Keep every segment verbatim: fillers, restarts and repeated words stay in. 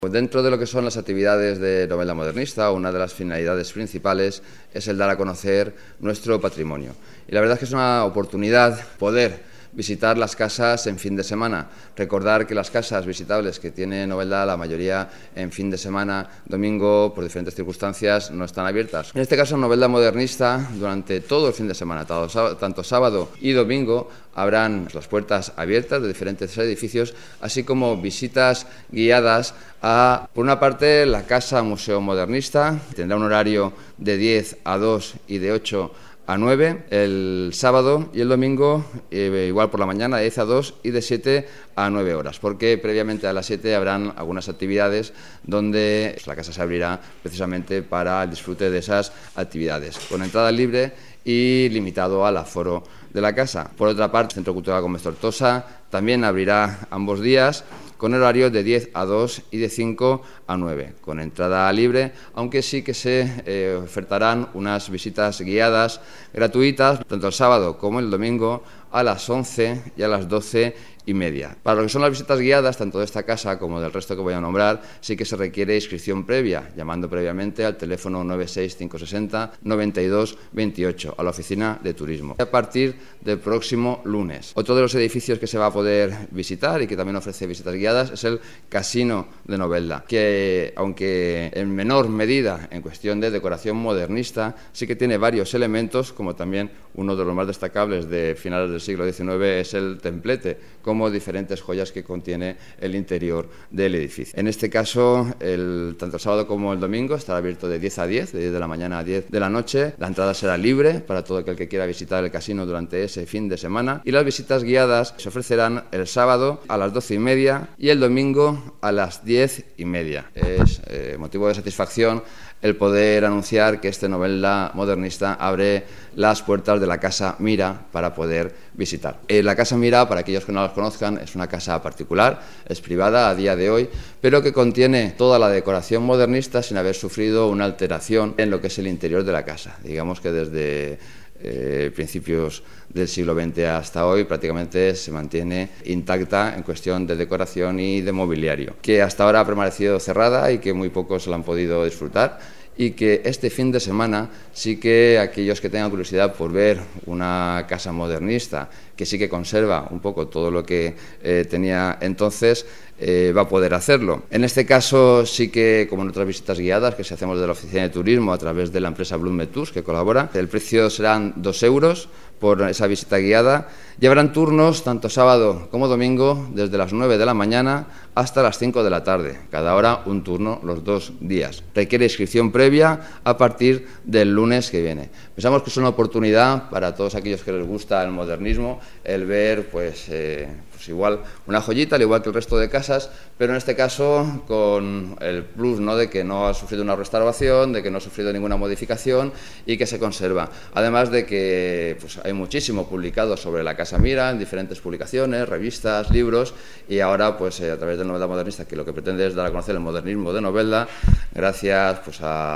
Pues dentro de lo que son las actividades de Novelda Modernista, una de las finalidades principales es el dar a conocer nuestro patrimonio. Y la verdad es que es una oportunidad poder visitar las casas en fin de semana. Recordar que las casas visitables que tiene Novelda, la mayoría en fin de semana, domingo, por diferentes circunstancias, no están abiertas. En este caso, en Novelda Modernista, durante todo el fin de semana, tanto sábado y domingo, habrán las puertas abiertas de diferentes edificios, así como visitas guiadas a, por una parte, la Casa Museo Modernista. Tendrá un horario de diez a dos y de ocho a nueve el sábado, y el domingo eh, igual por la mañana de diez a dos y de siete a nueve horas, porque previamente a las siete habrán algunas actividades donde pues, la casa se abrirá precisamente para el disfrute de esas actividades, con entrada libre y limitado al aforo de la casa. Por otra parte, el Centro Cultural Gómez Tortosa también abrirá ambos días con horarios de diez a dos y de cinco a nueve, con entrada libre, aunque sí que se eh, ofertarán unas visitas guiadas gratuitas, tanto el sábado como el domingo, a las once y a las doce y media. Para lo que son las visitas guiadas, tanto de esta casa como del resto que voy a nombrar, sí que se requiere inscripción previa, llamando previamente al teléfono nueve seis cinco seis cero nueve dos dos ocho a la oficina de turismo. A partir del próximo lunes. Otro de los edificios que se va a poder visitar y que también ofrece visitas guiadas es el Casino de Novelda, que aunque en menor medida en cuestión de decoración modernista, sí que tiene varios elementos, como también uno de los más destacables de finales del siglo diecinueve es el templete, como diferentes joyas que contiene el interior del edificio. En este caso, el, tanto el sábado como el domingo estará abierto de diez a diez, de diez de la mañana a diez de la noche. La entrada será libre para todo aquel que quiera visitar el casino durante ese fin de semana, y las visitas guiadas se ofrecerán el sábado a las doce y media y el domingo a las diez y media. Es eh, motivo de satisfacción el poder anunciar que este Novelda Modernista abre las puertas de la Casa Mira para poder visitar. Eh, la Casa Mira, para aquellos que no las conozcan, es una casa particular, es privada a día de hoy, pero que contiene toda la decoración modernista sin haber sufrido una alteración en lo que es el interior de la casa. Digamos que desde Eh, principios del siglo veinte hasta hoy prácticamente se mantiene intacta en cuestión de decoración y de mobiliario, que hasta ahora ha permanecido cerrada y que muy pocos la han podido disfrutar, y que este fin de semana sí que aquellos que tengan curiosidad por ver una casa modernista que sí que conserva un poco todo lo que eh, tenía entonces, eh, va a poder hacerlo. En este caso sí que, como en otras visitas guiadas que se hacemos de la oficina de turismo a través de la empresa Blume Tours que colabora, el precio serán dos euros por esa visita guiada, y habrán turnos tanto sábado como domingo desde las nueve de la mañana hasta las cinco de la tarde, cada hora un turno los dos días. Requiere inscripción previa a partir del lunes que viene. Pensamos que es una oportunidad para todos aquellos que les gusta el modernismo, el ver pues, eh, pues igual una joyita, al igual que el resto de casas, pero en este caso con el plus, ¿no?, de que no ha sufrido una restauración, de que no ha sufrido ninguna modificación y que se conserva. Además de que pues, hay muchísimo publicado sobre la Casa Mira en diferentes publicaciones, revistas, libros, y ahora pues eh, a través de Novelda Modernista, que lo que pretende es dar a conocer el modernismo de Novelda, gracias pues,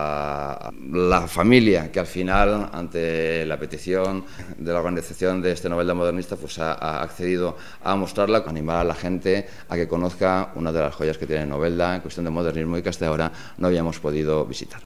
a la familia que al final, ante la petición de la organización de este Novelda Modernista, pues ha, ha accedido a mostrarla, animar a la gente a que conozca una de las joyas que tiene Novelda en cuestión de modernismo y que hasta ahora no habíamos podido visitar.